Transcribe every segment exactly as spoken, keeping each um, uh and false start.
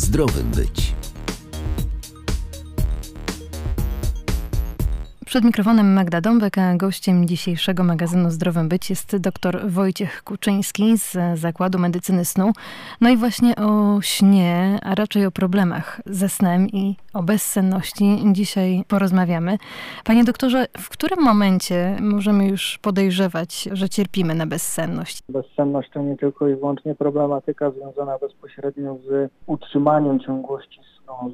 zdrowym być. Przed mikrofonem Magda Dąbek, a gościem dzisiejszego magazynu Zdrowym Być jest dr Wojciech Kuczyński z Zakładu Medycyny Snu. No i właśnie o śnie, a raczej o problemach ze snem i o bezsenności dzisiaj porozmawiamy. Panie doktorze, w którym momencie możemy już podejrzewać, że cierpimy na bezsenność? Bezsenność to nie tylko i wyłącznie problematyka związana bezpośrednio z utrzymaniem ciągłości snu,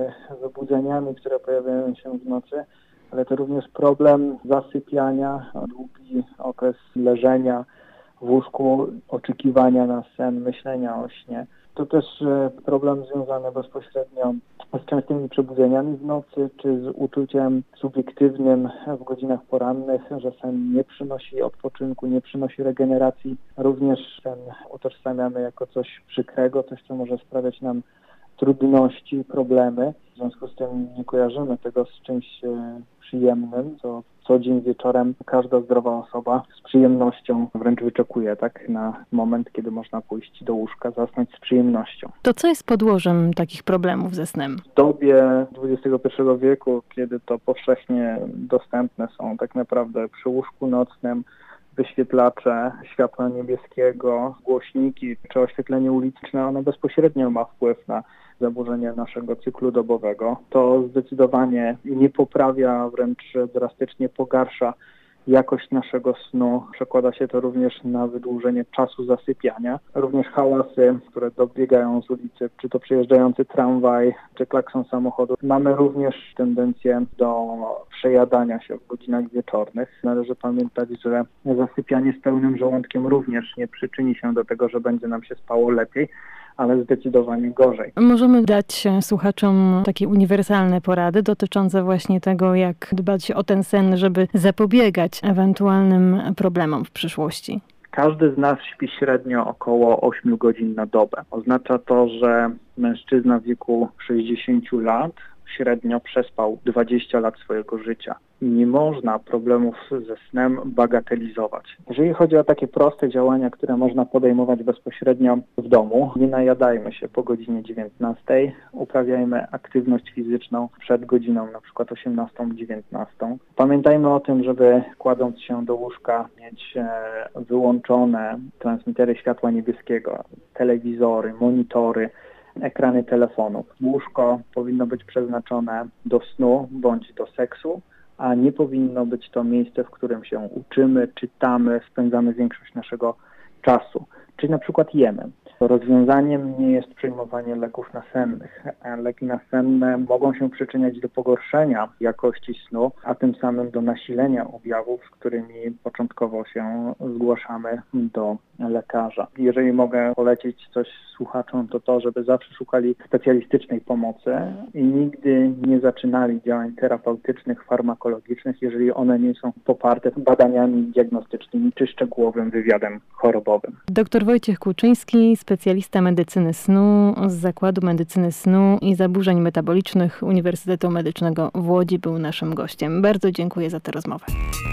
z wybudzeniami, które pojawiają się w nocy, ale to również problem zasypiania, długi okres leżenia w łóżku, oczekiwania na sen, myślenia o śnie. To też problem związany bezpośrednio z częstymi przebudzeniami w nocy, czy z uczuciem subiektywnym w godzinach porannych, że sen nie przynosi odpoczynku, nie przynosi regeneracji. Również sen utożsamiamy jako coś przykrego, coś, co może sprawiać nam trudności, problemy. W związku z tym nie kojarzymy tego z czymś przyjemnym, co co dzień wieczorem każda zdrowa osoba z przyjemnością wręcz wyczekuje, tak, na moment, kiedy można pójść do łóżka, zasnąć z przyjemnością. To co jest podłożem takich problemów ze snem? W dobie dwudziestego pierwszego wieku, kiedy to powszechnie dostępne są tak naprawdę przy łóżku nocnym wyświetlacze światła niebieskiego, głośniki czy oświetlenie uliczne, ono bezpośrednio ma wpływ na zaburzenie naszego cyklu dobowego. To zdecydowanie nie poprawia, wręcz drastycznie pogarsza jakość naszego snu. Przekłada się to również na wydłużenie czasu zasypiania. Również hałasy, które dobiegają z ulicy, czy to przejeżdżający tramwaj, czy klakson samochodu. Mamy również tendencję do przejadania się w godzinach wieczornych. Należy pamiętać, że zasypianie z pełnym żołądkiem również nie przyczyni się do tego, że będzie nam się spało lepiej, ale zdecydowanie gorzej. Możemy dać słuchaczom takie uniwersalne porady dotyczące właśnie tego, jak dbać o ten sen, żeby zapobiegać ewentualnym problemom w przyszłości. Każdy z nas śpi średnio około ośmiu godzin na dobę. Oznacza to, że mężczyzna w wieku sześćdziesięciu lat średnio przespał dwadzieścia lat swojego życia. Nie można problemów ze snem bagatelizować. Jeżeli chodzi o takie proste działania, które można podejmować bezpośrednio w domu, nie najadajmy się po godzinie dziewiętnastej, uprawiajmy aktywność fizyczną przed godziną na przykład osiemnastą, dziewiętnastą. Pamiętajmy o tym, żeby kładąc się do łóżka mieć wyłączone transmitery światła niebieskiego, telewizory, monitory, ekrany telefonów. Łóżko powinno być przeznaczone do snu bądź do seksu, a nie powinno być to miejsce, w którym się uczymy, czytamy, spędzamy większość naszego czasu. Czyli na przykład jemy. Rozwiązaniem nie jest przyjmowanie leków nasennych. Leki nasenne mogą się przyczyniać do pogorszenia jakości snu, a tym samym do nasilenia objawów, z którymi początkowo się zgłaszamy do lekarza. Jeżeli mogę polecić coś słuchaczom, to to, żeby zawsze szukali specjalistycznej pomocy i nigdy nie zaczynali działań terapeutycznych, farmakologicznych, jeżeli one nie są poparte badaniami diagnostycznymi czy szczegółowym wywiadem chorobowym. Doktor Wojciech Kuczyński, specjalista medycyny snu z Zakładu Medycyny Snu i Zaburzeń Metabolicznych Uniwersytetu Medycznego w Łodzi, był naszym gościem. Bardzo dziękuję za tę rozmowę.